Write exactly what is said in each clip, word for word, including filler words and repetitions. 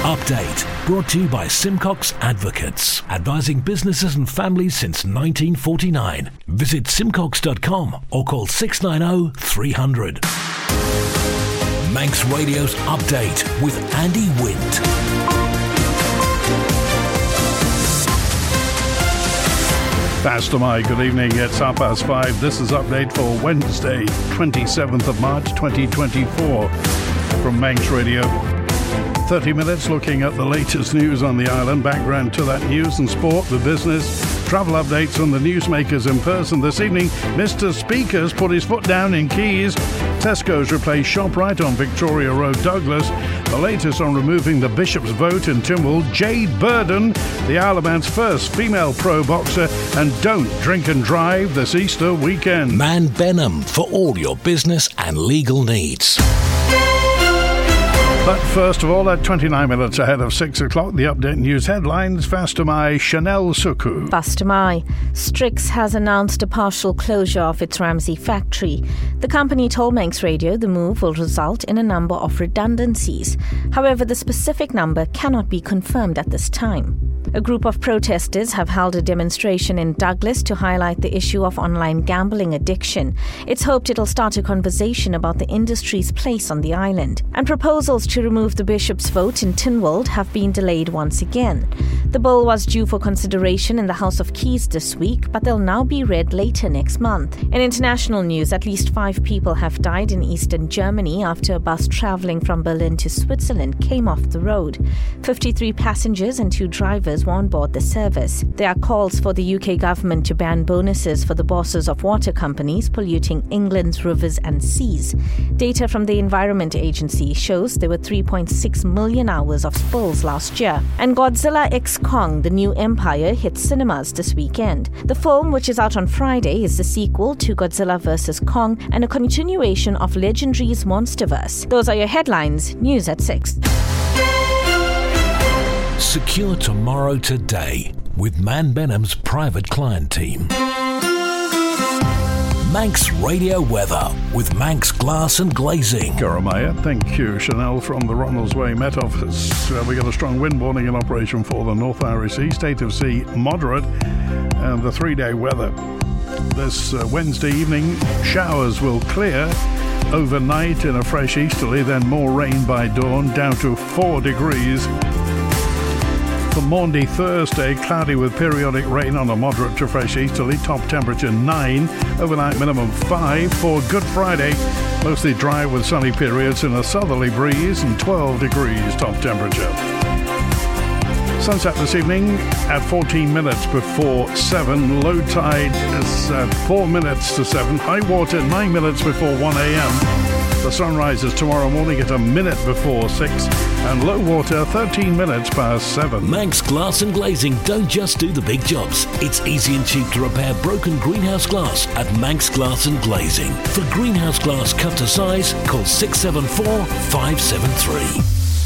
Update, brought to you by Simcox Advocates, advising businesses and families since nineteen forty-nine. Visit simcox dot com or call six nine zero three hundred. Manx Radio's Update with Andy Wint. Pastor Mike, good evening. It's half past five. This is Update for Wednesday, twenty-seventh of March, twenty twenty-four from Manx Radio. thirty minutes looking at the latest news on the island, background to that news and sport, the business, travel updates from the newsmakers in person. This evening, Mister Speaker's put his foot down in Keys. Tesco's replaced ShopRite on Victoria Road, Douglas. The latest on removing the Bishop's vote in Tynwald. Jade Burden, the Isle of Man's first female pro boxer. And don't drink and drive this Easter weekend. Man Benham for all your business and legal needs. But first of all, at twenty-nine minutes ahead of six o'clock, the Update News headlines. Fastamai Chanel Suku. Fastamai. Strix has announced a partial closure of its Ramsey factory. The company told Manx Radio the move will result in a number of redundancies. However, the specific number cannot be confirmed at this time. A group of protesters have held a demonstration in Douglas to highlight the issue of online gambling addiction. It's hoped it'll start a conversation about the industry's place on the island. And proposals to remove the Bishop's vote in Tynwald have been delayed once again. The bill was due for consideration in the House of Keys this week, but they'll now be read later next month. In international news, at least five people have died in eastern Germany after a bus travelling from Berlin to Switzerland came off the road. fifty-three passengers and two drivers were on board the service. There are calls for the U K government to ban bonuses for the bosses of water companies polluting England's rivers and seas. Data from the Environment Agency shows there were three point six million hours of spills last year. And Godzilla X Kong, The New Empire, hit cinemas this weekend. The film, which is out on Friday, is the sequel to Godzilla versus. Kong and a continuation of Legendary's Monsterverse. Those are your headlines. News at six. Secure tomorrow today with Man Benham's private client team. Manx Radio weather with Manx Glass and Glazing. Karamaya, thank you. Chanel from the Ronalds Way Met Office. Uh, we got a strong wind warning in operation for the North Irish Sea. State of sea moderate. And the three-day weather. This uh, Wednesday evening, showers will clear overnight in a fresh easterly, then more rain by dawn, down to four degrees. For Maundy Thursday, cloudy with periodic rain on a moderate to fresh easterly, top temperature nine, overnight minimum five. For Good Friday, mostly dry with sunny periods and a southerly breeze and twelve degrees top temperature. Sunset this evening at fourteen minutes before seven. Low tide is at four minutes to seven. High water nine minutes before one a.m. The sunrise is tomorrow morning at a minute before six. And low water thirteen minutes past seven. Manx Glass and Glazing don't just do the big jobs. It's easy and cheap to repair broken greenhouse glass at Manx Glass and Glazing. For greenhouse glass cut to size, call six seven four five seven three.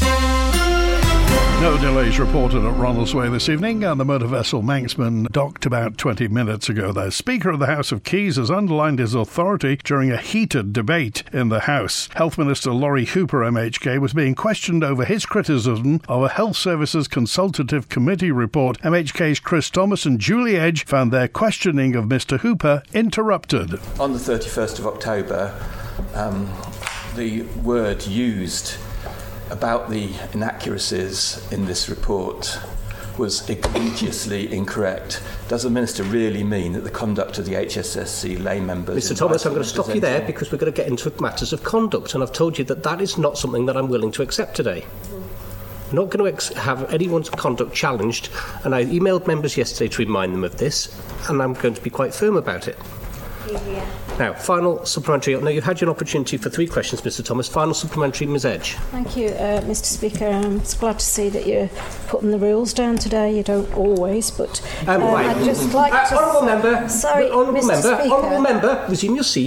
No delays reported at Ronalds Way this evening, and the motor vessel Manxman docked about twenty minutes ago. The Speaker of the House of Keys has underlined his authority during a heated debate in the House. Health Minister Laurie Hooper, M H K, was being questioned over his criticism of a Health Services Consultative Committee report. M H K's Chris Thomas and Julie Edge found their questioning of Mister Hooper interrupted. On the thirty-first of October, um, the word used about the inaccuracies in this report was egregiously incorrect. Does the Minister really mean that the conduct of the H S S C lay members... Mister Thomas, I'm going to stop you there because we're going to get into matters of conduct, and I've told you that that is not something that I'm willing to accept today. I'm not going to ex- have anyone's conduct challenged, and I emailed members yesterday to remind them of this, and I'm going to be quite firm about it. Yeah. Now, final supplementary. Now, you've had your opportunity for three questions, Mister Thomas. Final supplementary, Miz Edge. Thank you, uh, Mister Speaker. I'm glad to see that you're putting the rules down today. You don't always, but um, uh, I'd just like uh, to... Honourable Member, Sorry, Honourable Mister Member, Speaker. Honourable Member, resume your seat.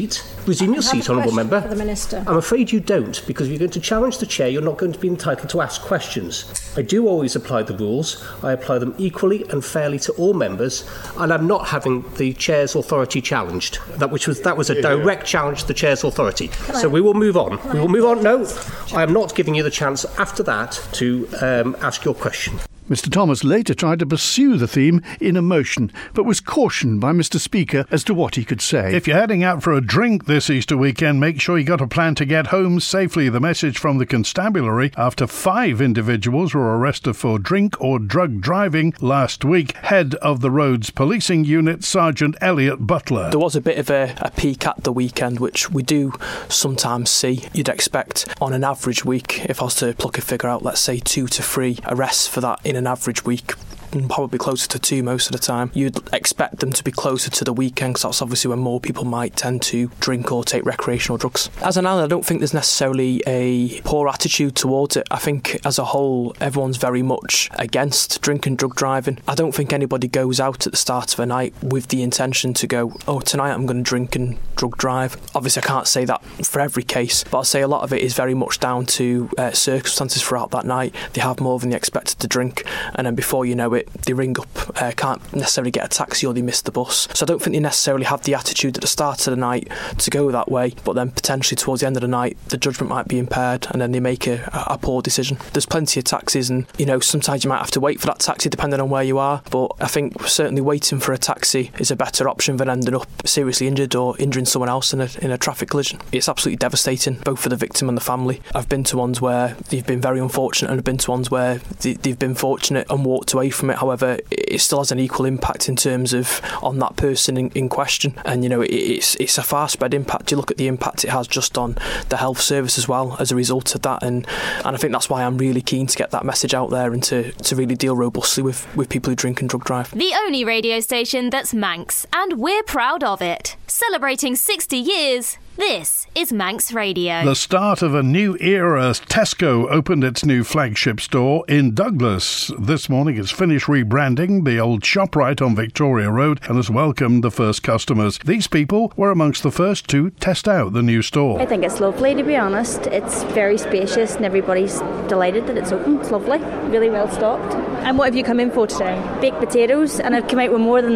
resume your seat, honourable member. For the Minister. I'm afraid you don't, because if you're going to challenge the chair, you're not going to be entitled to ask questions. I do always apply the rules. I apply them equally and fairly to all members, and I'm not having the chair's authority challenged. That which was that was a direct challenge to the chair's authority. So we will move on. We will move on. No, I am not giving you the chance after that to um, ask your question. Mister Thomas later tried to pursue the theme in emotion, but was cautioned by Mister Speaker as to what he could say. If you're heading out for a drink this Easter weekend, make sure you got a plan to get home safely. The message from the constabulary after five individuals were arrested for drink or drug driving last week. Head of the Roads Policing Unit, Sergeant Elliot Butler. There was a bit of a, a peak at the weekend, which we do sometimes see. You'd expect on an average week, if I was to pluck a figure out, let's say two to three arrests for that in an average week, and probably closer to two most of the time. You'd expect them to be closer to the weekend, because that's obviously when more people might tend to drink or take recreational drugs. As an island, I don't think there's necessarily a poor attitude towards it. I think as a whole, everyone's very much against drink and drug driving. I don't think anybody goes out at the start of a night with the intention to go, oh, tonight I'm going to drink and drug drive. Obviously, I can't say that for every case, but I'll say a lot of it is very much down to uh, circumstances throughout that night. They have more than they expected to drink, and then before you know it, they ring up, uh, can't necessarily get a taxi, or they miss the bus. So I don't think they necessarily have the attitude at the start of the night to go that way, but then potentially towards the end of the night the judgment might be impaired, and then they make a, a poor decision. There's plenty of taxis, and you know, sometimes you might have to wait for that taxi depending on where you are, but I think certainly waiting for a taxi is a better option than ending up seriously injured or injuring someone else in a, in a traffic collision. It's absolutely devastating, both for the victim and the family. I've been to ones where they've been very unfortunate, and I've been to ones where they, they've been fortunate and walked away from it. However, it still has an equal impact in terms of on that person in, in question, and you know, it, it's it's a far spread impact. You look at the impact it has just on the health service as well as a result of that, and and I think that's why I'm really keen to get that message out there and to, to really deal robustly with, with people who drink and drug drive. The only radio station that's Manx, and we're proud of it. Celebrating sixty years, this is Manx Radio. The start of a new era. Tesco opened its new flagship store in Douglas. This morning it's finished rebranding the old ShopRite on Victoria Road and has welcomed the first customers. These people were amongst the first to test out the new store. I think it's lovely, to be honest. It's very spacious and everybody's delighted that it's open. It's lovely, really well stocked. And what have you come in for today? Baked potatoes, and I've come out with more than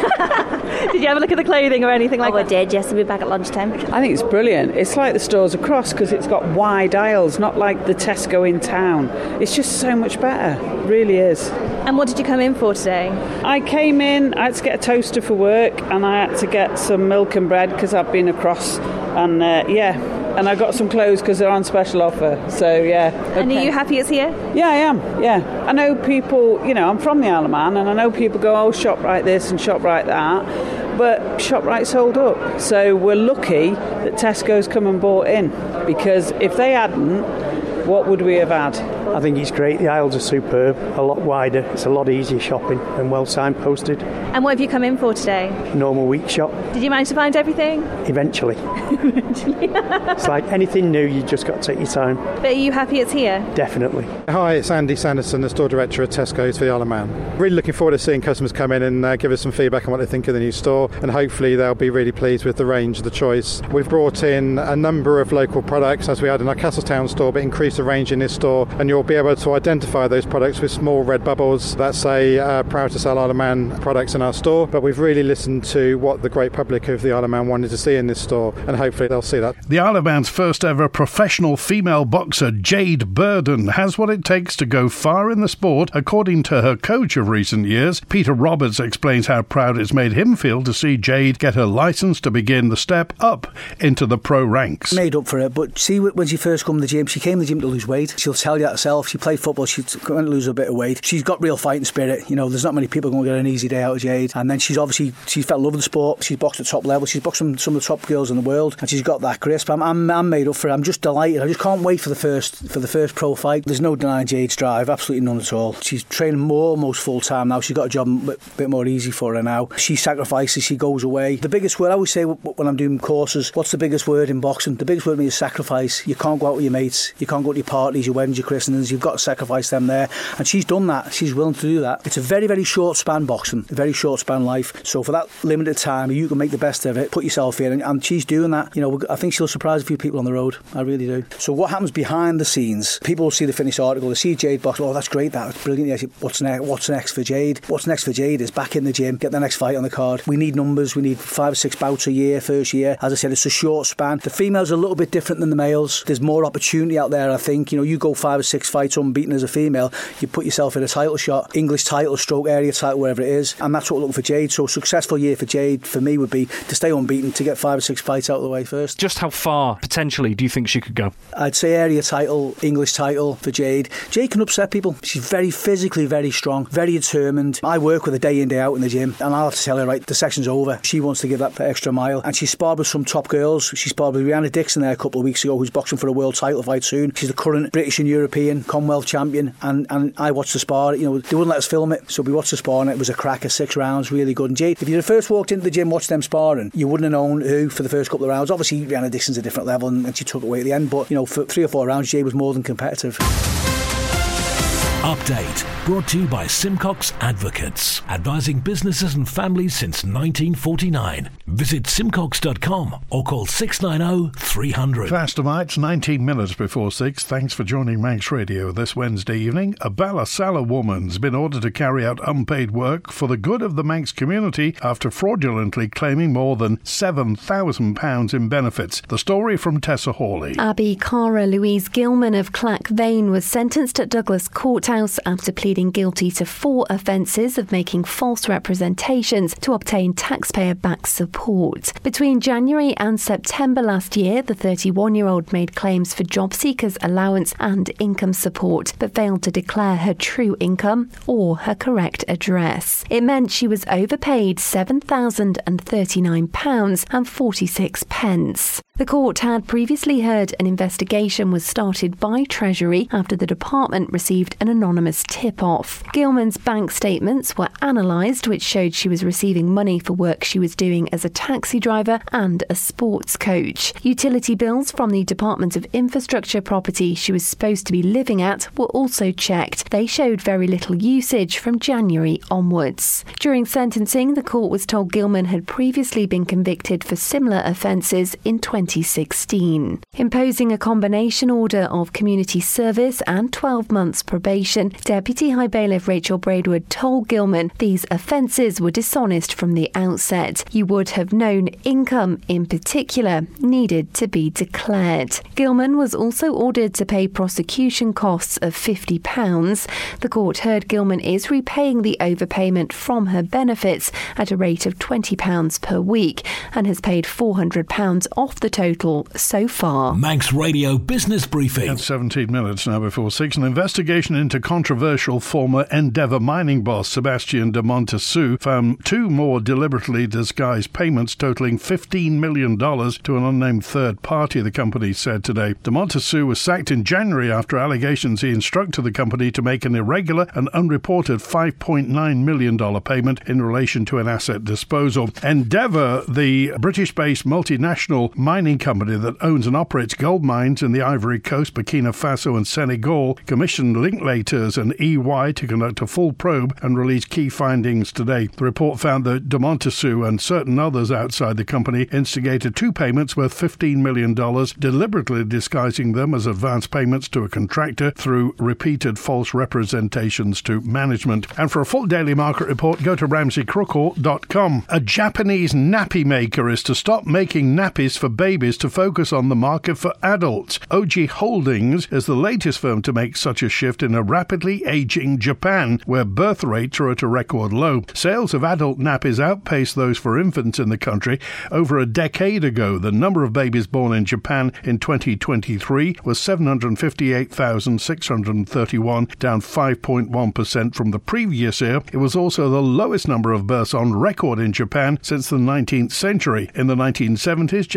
that. Did you have a look at the clothing or anything like oh, that? I did, yes. I'll be back at lunchtime. I think it's brilliant. It's like the stores across because it's got wide aisles, not like the Tesco in town. It's just so much better. It really is. And what did you come in for today? I came in, I had to get a toaster for work, and I had to get some milk and bread because I've been across, and uh, yeah, and I got some clothes because they're on special offer. So yeah. Okay. And are you happy it's here? Yeah, I am. Yeah, I know people. You know, I'm from the Isle of Man, and I know people go, oh, ShopRite this and ShopRite that. But ShopRite sold up. So we're lucky that Tesco's come and bought in, because if they hadn't, what would we have had? I think it's great. The aisles are superb, a lot wider. It's a lot easier shopping and well signposted. And what have you come in for today? Normal week shop. Did you manage to find everything? Eventually. Eventually. It's like anything new, you just got to take your time. But are you happy it's here? Definitely. Hi, it's Andy Sanderson, the store director at Tesco's for the Isle of Man. Really looking forward to seeing customers come in and uh, give us some feedback on what they think of the new store, and hopefully they'll be really pleased with the range, the choice. We've brought in a number of local products, as we had in our Castletown store, but increased the range in this store, and you'll be able to identify those products with small red bubbles that say uh, proud to sell Isle of Man products in our store. But we've really listened to what the great public of the Isle of Man wanted to see in this store, and hopefully they'll see that. The Isle of Man's first ever professional female boxer, Jade Burden, has what it takes to go far in the sport, according to her coach of recent years. Peter Roberts explains how proud it's made him feel to see Jade get her licence to begin the step up into the pro ranks. Made up for it, but see, when she first came to the gym, she came to the gym to lose weight. She'll tell you that herself. She played football, she's going to lose a bit of weight. She's got real fighting spirit. You know, there's not many people going to get an easy day out of Jade. And then she's obviously, she's fell in love with the sport. She's boxed at top level. She's boxed some, some of the top girls in the world, and she's got that crisp. I'm, I'm, I'm made up for it. I'm just delighted. I just can't wait for the first for the first pro fight. There's no denying Jade's drive, absolutely none at all. She's training more, almost full time now. She's got a job a bit, bit more easy for her now. She sacrifices, she goes away. The biggest word, I always say when I'm doing courses, what's the biggest word in boxing? The biggest word to me is sacrifice. You can't go out with your mates. You can't go go to your parties, your weddings, your christenings, you've got to sacrifice them there. And she's done that. She's willing to do that. It's a very, very short span boxing, a very short span life. So for that limited time, you can make the best of it, put yourself in, and, and she's doing that. You know, I think she'll surprise a few people on the road. I really do. So what happens behind the scenes? People will see the finished article, they see Jade box, oh, that's great, that's brilliant. Yeah, what's next? What's next for Jade? What's next for Jade is back in the gym, get the next fight on the card. We need numbers. We need five or six bouts a year, first year. As I said, it's a short span. The females are a little bit different than the males. There's more opportunity out there, I think. You know, you go five or six fights unbeaten as a female, you put yourself in a title shot, English title, stroke area title, wherever it is, and that's what we're looking for Jade. So a successful year for Jade, for me, would be to stay unbeaten, to get five or six fights out of the way first. Just how far, potentially, do you think she could go? I'd say area title, English title for Jade. Jade can upset people. She's very physically very strong, very determined. I work with her day in, day out in the gym, and I'll have to tell her, right, the section's over. She wants to give that extra mile, and she's sparred with some top girls. She sparred with Rihanna Dixon there a couple of weeks ago, who's boxing for a world title fight soon. She's the current British and European Commonwealth champion, and, and I watched the spar. You know, they wouldn't let us film it, so we watched the spar, and it was a cracker, six rounds, really good. And Jade, if you had first walked into the gym, watched them sparring, you wouldn't have known who for the first couple of rounds. Obviously, Rihanna Dixon's a different level, and, and she took it away at the end, but, you know, for three or four rounds, Jade was more than competitive. Update brought to you by Simcox Advocates, advising businesses and families since nineteen forty-nine. Visit simcox dot com or call six nine zero three hundred. Faster Mites, nineteen minutes before six. Thanks for joining Manx Radio this Wednesday evening. A Ballasalla woman's been ordered to carry out unpaid work for the good of the Manx community after fraudulently claiming more than seven thousand pounds in benefits. The story from Tessa Hawley. Abby Cara Louise Gilman of Clack Vane was sentenced at Douglas Courthouse after pleading guilty to four offences of making false representations to obtain taxpayer-backed support. Between January and September last year, the thirty-one-year-old made claims for job seekers allowance and income support, but failed to declare her true income or her correct address. It meant she was overpaid seven thousand thirty-nine pounds forty-six. The court had previously heard an investigation was started by Treasury after the department received an anonymous tip-off. Gilman's bank statements were analysed, which showed she was receiving money for work she was doing as a taxi driver and a sports coach. Utility bills from the Department of Infrastructure property she was supposed to be living at were also checked. They showed very little usage from January onwards. During sentencing, the court was told Gilman had previously been convicted for similar offences in twenty sixteen. Imposing a combination order of community service and twelve months probation, Deputy High Bailiff Rachel Braidwood told Gilman these offences were dishonest from the outset. You would have known income, in particular, needed to be declared. Gilman was also ordered to pay prosecution costs of fifty pounds. The court heard Gilman is repaying the overpayment from her benefits at a rate of twenty pounds per week and has paid four hundred pounds off the total so far. Manx Radio Business Briefing. At seventeen minutes now before six, an investigation into controversial former Endeavour mining boss Sebastian de Montessu found two more deliberately disguised payments totaling fifteen million dollars to an unnamed third party, the company said today. De Montessu was sacked in January after allegations he instructed the company to make an irregular and unreported five point nine million dollars payment in relation to an asset disposal. Endeavour, the British-based multinational mining company that owns and operates gold mines in the Ivory Coast, Burkina Faso and Senegal, commissioned Linklaters and E Y to conduct a full probe and release key findings today. The report found that de Montessu and certain others outside the company instigated two payments worth fifteen million dollars, deliberately disguising them as advance payments to a contractor through repeated false representations to management. And for a full daily market report, go to ramsey crookall dot com. A Japanese nappy maker is to stop making nappies for babies to focus on the market for adults. Oji Holdings is the latest firm to make such a shift in a rapidly aging Japan, where birth rates are at a record low. Sales of adult nappies outpaced those for infants in the country. Over a decade ago, the number of babies born in Japan in twenty twenty-three was seven hundred fifty-eight thousand six hundred thirty-one, down five point one percent from the previous year. It was also the lowest number of births on record in Japan since the nineteenth century. In the nineteen seventies, Japanese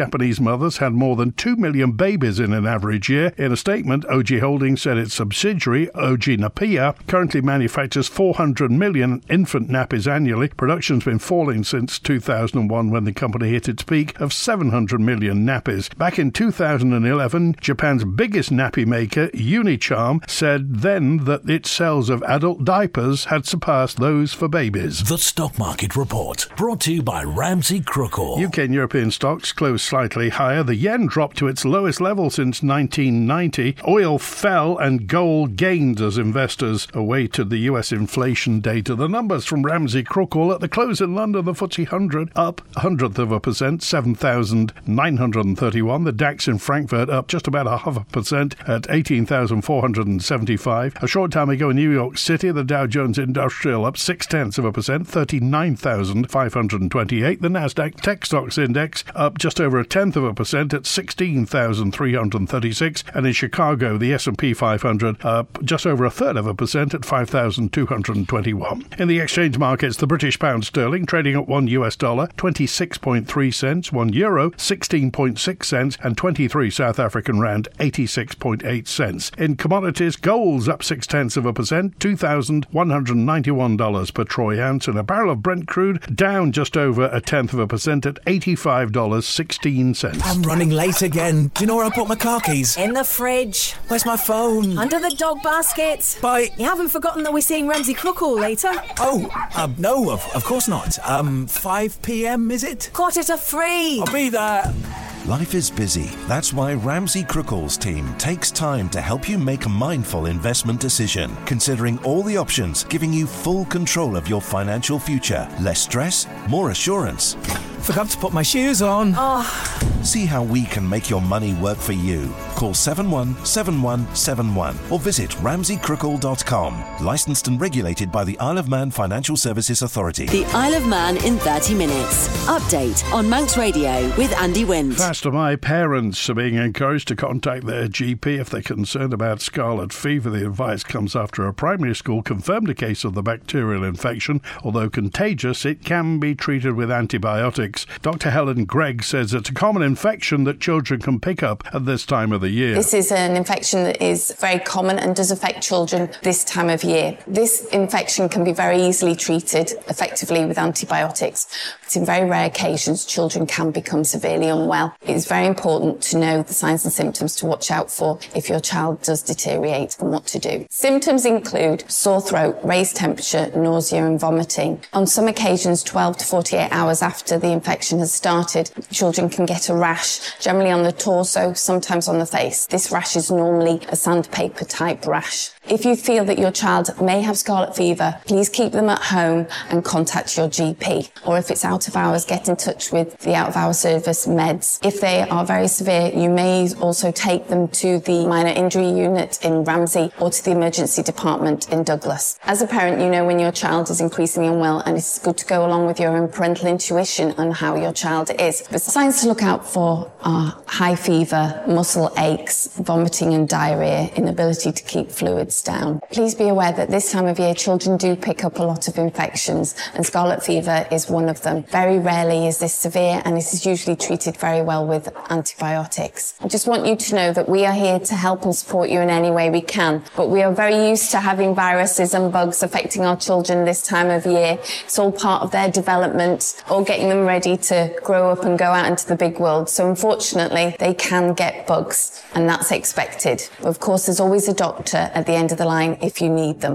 mothers had more than two million babies in an average year. In a statement, O G Holdings said its subsidiary, O G Napia, currently manufactures four hundred million infant nappies annually. Production's been falling since two thousand one, when the company hit its peak of seven hundred million nappies. Back in two thousand eleven, Japan's biggest nappy maker, Unicharm, said then that its sales of adult diapers had surpassed those for babies. The Stock Market Report, brought to you by Ramsey Crookall. U K and European stocks closed slightly higher. The yen dropped to its lowest level since nineteen ninety. Oil fell and gold gained as investors awaited the U S inflation data. The numbers from Ramsey Crookall: at the close in London, the F T S E one hundred up a hundredth of a percent, seven thousand nine hundred thirty-one. The DAX in Frankfurt up just about a half a percent at eighteen thousand four hundred seventy-five. A short time ago in New York City, the Dow Jones Industrial up six tenths of a percent, thirty-nine thousand five hundred twenty-eight. The Nasdaq Tech Stocks Index up just over a tenth of a percent at sixteen thousand three hundred thirty-six. And in Chicago, the S and P five hundred up just over a third of a percent at five thousand two hundred twenty-one. In the exchange markets, the British pound sterling trading at one U S dollar, twenty-six point three cents, one euro, sixteen point six cents, and twenty-three South African rand, eighty-six point eight cents. In commodities, gold's up six tenths of a percent, two thousand one hundred ninety-one dollars per troy ounce, and a barrel of Brent crude down just over a tenth of a percent at eighty-five dollars and sixteen cents. I'm running late again. Do you know where I put my car keys? In the fridge. Where's my phone? Under the dog basket. Bye. You haven't forgotten that we're seeing Ramsey Crookall later? Oh, um, no, of, of course not. Um, five p.m, is it? Quarter to three. I'll be there. Life is busy. That's why Ramsey Crookall's team takes time to help you make a mindful investment decision, considering all the options, giving you full control of your financial future. Less stress, more assurance. Forgot to put my shoes on. Oh. See how we can make your money work for you. Call seven one seven one seven one or visit ramsey crookall dot com. Licensed and regulated by the Isle of Man Financial Services Authority. The Isle of Man in thirty minutes. Update on Manx Radio with Andy Wind. Faster My parents are being encouraged to contact their G P if they're concerned about scarlet fever. The advice comes after a primary school confirmed a case of the bacterial infection. Although contagious, it can be treated with antibiotics. Doctor Helen Gregg says it's a common infection that children can pick up at this time of the year. This is an infection that is very common and does affect children this time of year. This infection can be very easily treated effectively with antibiotics, but in very rare occasions children can become severely unwell. It is very important to know the signs and symptoms to watch out for if your child does deteriorate and what to do. Symptoms include sore throat, raised temperature, nausea and vomiting. On some occasions, twelve to forty-eight hours after the infection has started, children can get a rash, generally on the torso, sometimes on the face. This rash is normally a sandpaper type rash. If you feel that your child may have scarlet fever, please keep them at home and contact your G P. Or if it's out of hours, get in touch with the out of hours service meds. If they are very severe, you may also take them to the minor injury unit in Ramsey or to the emergency department in Douglas. As a parent, you know when your child is increasingly unwell, and it's good to go along with your own parental intuition on how your child is. But signs to look out for are high fever, muscle aches, vomiting and diarrhea, inability to keep fluids down. Please be aware that this time of year children do pick up a lot of infections, and scarlet fever is one of them. Very rarely is this severe, and this is usually treated very well with antibiotics. I just want you to know that we are here to help and support you in any way we can, but we are very used to having viruses and bugs affecting our children this time of year. It's all part of their development, or getting them ready to grow up and go out into the big world. So unfortunately, they can get bugs, and that's expected. Of course, there's always a doctor at the end of the line if you need them.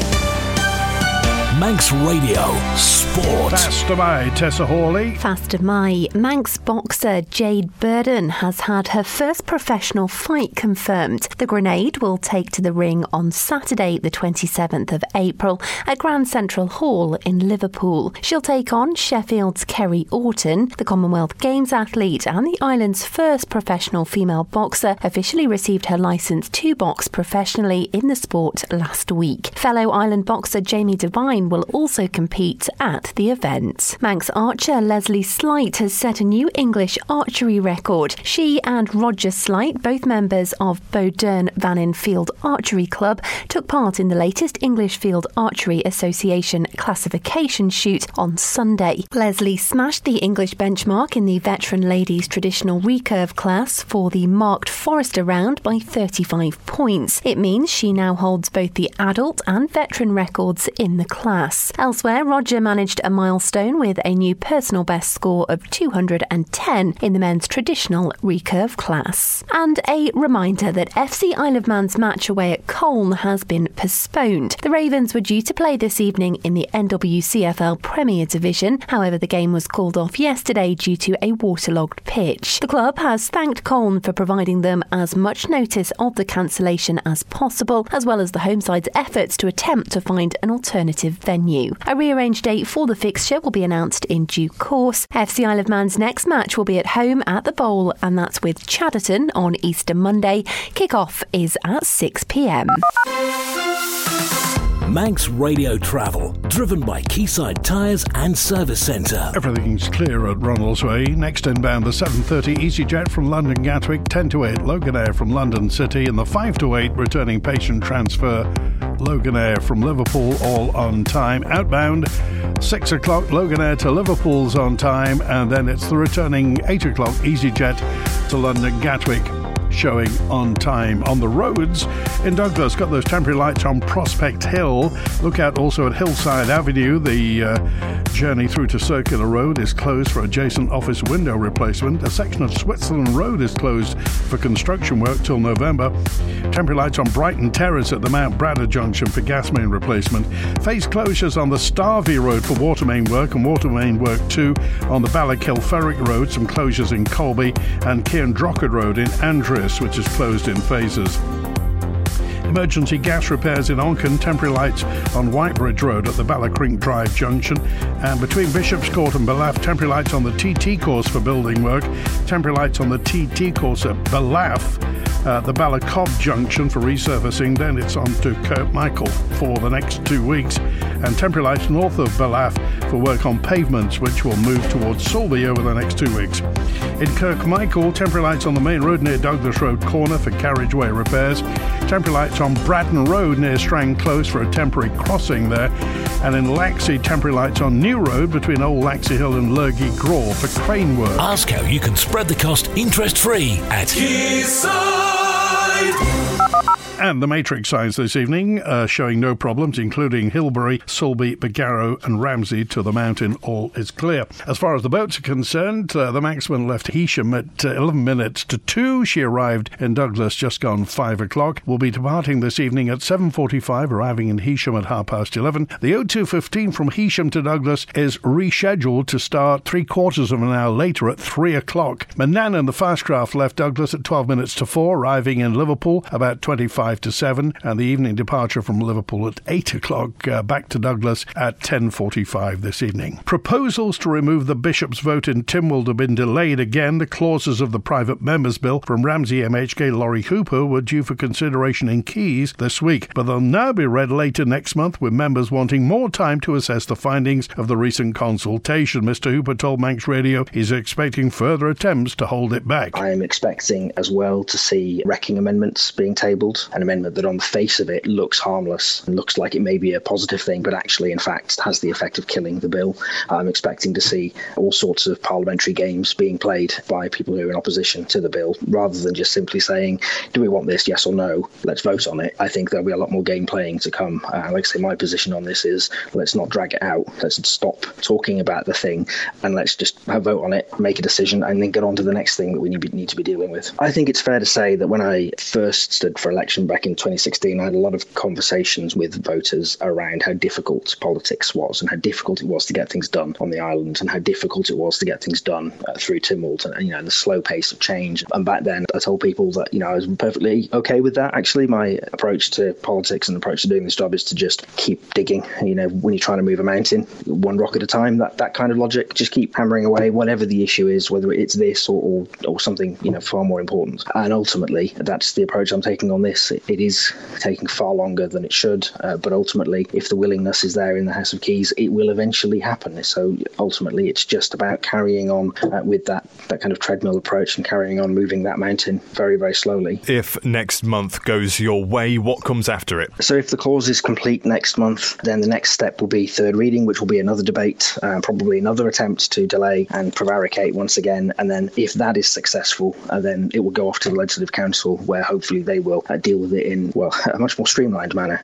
Manx Radio Sport. Faster by Tessa Hawley. Faster my Manx boxer Jade Burden has had her first professional fight confirmed. The Grenade will take to the ring on Saturday the twenty-seventh of April at Grand Central Hall in Liverpool. She'll take on Sheffield's Kerry Orton. The Commonwealth Games athlete and the island's first professional female boxer officially received her licence to box professionally in the sport last week. Fellow island boxer Jamie Devine Vane will also compete at the event. Manx archer Leslie Slight has set a new English archery record. She and Roger Slight, both members of Bowdern Vannin Field Archery Club, took part in the latest English Field Archery Association classification shoot on Sunday. Leslie smashed the English benchmark in the veteran ladies traditional recurve class for the marked Forrester round by thirty-five points. It means she now holds both the adult and veteran records in the class. Elsewhere, Roger managed a milestone with a new personal best score of two hundred ten in the men's traditional recurve class. And a reminder that F C Isle of Man's match away at Colne has been postponed. The Ravens were due to play this evening in the N W C F L Premier Division. However, the game was called off yesterday due to a waterlogged pitch. The club has thanked Colne for providing them as much notice of the cancellation as possible, as well as the home side's efforts to attempt to find an alternative venue. A rearranged date for the fixture will be announced in due course. F C Isle of Man's next match will be at home at the Bowl, and that's with Chadderton on Easter Monday. Kick-off is at six p m. Manx Radio Travel, driven by Quayside Tyres and Service Centre. Everything's clear at Ronaldsway. Next inbound, the seven thirty EasyJet from London Gatwick, ten to eight Loganair from London City, and the five to eight returning patient transfer Loganair from Liverpool, all on time. Outbound, six o'clock Loganair to Liverpool's on time, and then it's the returning eight o'clock EasyJet to London Gatwick, showing on time. On the roads in Douglas, got those temporary lights on Prospect Hill. Look out also at Hillside Avenue. The uh, journey through to Circular Road is closed for adjacent office window replacement. A section of Switzerland Road is closed for construction work till November. Temporary lights on Brighton Terrace at the Mount Bradder junction for gas main replacement. Phase closures on the Starvey Road for water main work and water main work two on the Ballakilferrick Road. Some closures in Colby and Cairndrockard Road in Andreas, which is closed in phases. Emergency gas repairs in Onken, temporary lights on Whitebridge Road at the Ballacrint Drive junction, and between Bishop's Court and Ballaugh, temporary lights on the T T course for building work, temporary lights on the T T course at Ballaugh, uh, the Ballacob junction for resurfacing. Then it's on to Kirkmichael for the next two weeks, and temporary lights north of Ballaugh for work on pavements, which will move towards Solby over the next two weeks. In Kirkmichael, temporary lights on the main road near Douglas Road corner for carriageway repairs, temporary lights on Braddon Road near Strang Close for a temporary crossing there, and in Laxey, temporary lights on New Road between Old Laxey Hill and Lurgy Graw for crane work. Ask how you can spread the cost interest-free at Quayside. And the matrix signs this evening uh, showing no problems, including Hilbury, Sulby, Bagarrow and Ramsey to the mountain. All is clear. As far as the boats are concerned, uh, the Maxman left Heysham at uh, eleven minutes to two. She arrived in Douglas just gone five o'clock. Will be departing this evening at seven forty-five, arriving in Heysham at half past eleven. The O two fifteen from Heysham to Douglas is rescheduled to start three quarters of an hour later at three o'clock. Manan and the Fastcraft left Douglas at twelve minutes to four, arriving in Liverpool about twenty-five to seven, and the evening departure from Liverpool at eight o'clock, uh, back to Douglas at ten forty-five this evening. Proposals to remove the Bishop's vote in Tynwald have been delayed again. The clauses of the private members' bill from Ramsey M H K Laurie Hooper were due for consideration in Keys this week, but they'll now be read later next month, with members wanting more time to assess the findings of the recent consultation. Mister Hooper told Manx Radio he's expecting further attempts to hold it back. I am expecting as well to see wrecking amendments being tabled, an amendment that on the face of it looks harmless and looks like it may be a positive thing, but actually in fact has the effect of killing the bill. I'm expecting to see all sorts of parliamentary games being played by people who are in opposition to the bill, rather than just simply saying, do we want this, yes or no, let's vote on it. I think there'll be a lot more game playing to come. Uh, like I say, my position on this is, let's not drag it out, let's stop talking about the thing and let's just have a vote on it, make a decision, and then get on to the next thing that we need, need to be dealing with. I think it's fair to say that when I first stood for election back in twenty sixteen, I had a lot of conversations with voters around how difficult politics was and how difficult it was to get things done on the island and how difficult it was to get things done uh, through Tynwald and, you know, the slow pace of change. And back then I told people that, you know, I was perfectly okay with that. Actually, my approach to politics and approach to doing this job is to just keep digging. You know, when you're trying to move a mountain, one rock at a time, that, that kind of logic, just keep hammering away, whatever the issue is, whether it's this or, or, or something, you know, far more important. And ultimately, that's the approach I'm taking on this. it, it is taking far longer than it should, uh, but ultimately, if the willingness is there in the House of Keys, it will eventually happen. So ultimately, it's just about carrying on uh, with that, that kind of treadmill approach and carrying on moving that mountain very, very slowly. If next month goes your way, what comes after it? So if the clause is complete next month, then the next step will be third reading, which will be another debate, uh, probably another attempt to delay and prevaricate once again. And then if that is successful, uh, then it will go off to the Legislative Council, where hopefully they will uh, deal with it in, well, a much more streamlined manner.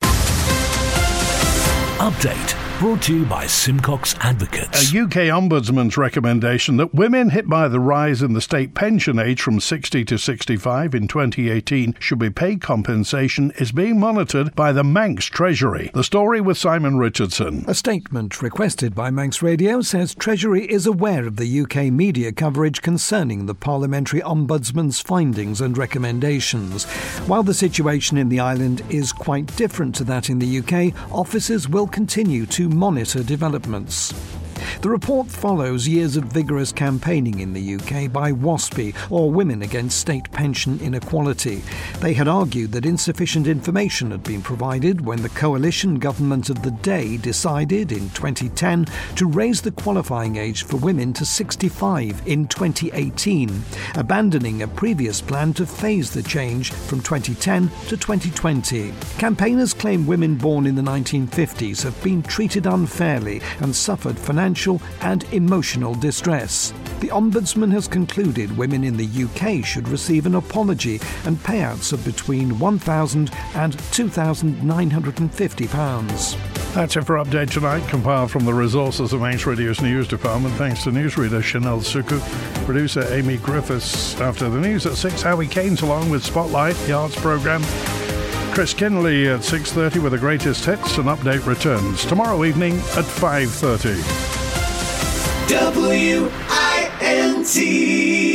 Update brought to you by Simcox Advocates. A U K Ombudsman's recommendation that women hit by the rise in the state pension age from sixty to sixty-five in twenty eighteen should be paid compensation is being monitored by the Manx Treasury. The story with Simon Richardson. A statement requested by Manx Radio says Treasury is aware of the U K media coverage concerning the Parliamentary Ombudsman's findings and recommendations. While the situation in the island is quite different to that in the U K, officers will continue to monitor developments. The report follows years of vigorous campaigning in the U K by WASPI, or Women Against State Pension Inequality. They had argued that insufficient information had been provided when the coalition government of the day decided in twenty ten to raise the qualifying age for women to sixty-five in twenty eighteen, abandoning a previous plan to phase the change from twenty ten to twenty twenty. Campaigners claim women born in the nineteen fifties have been treated unfairly and suffered financial and emotional distress. The Ombudsman has concluded women in the U K should receive an apology and payouts of between one thousand pounds and two thousand nine hundred fifty pounds. That's it for Update Tonight, compiled from the resources of Manx Radio's news department. Thanks to newsreader Chanel Suku, producer Amy Griffiths. After the news at six, Howie Keynes along with Spotlight, the arts programme. Chris Kinley at six thirty with the greatest hits, and Update returns tomorrow evening at five thirty. W I N T